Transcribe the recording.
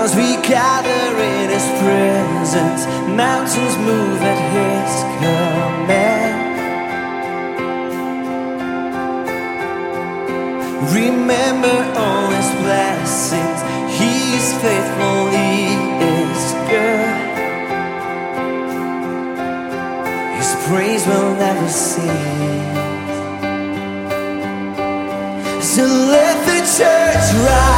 As we gather in His presence, mountains move at His command. Remember all His blessings. He is faithful, He is good. His praise will never cease. So let the church rise.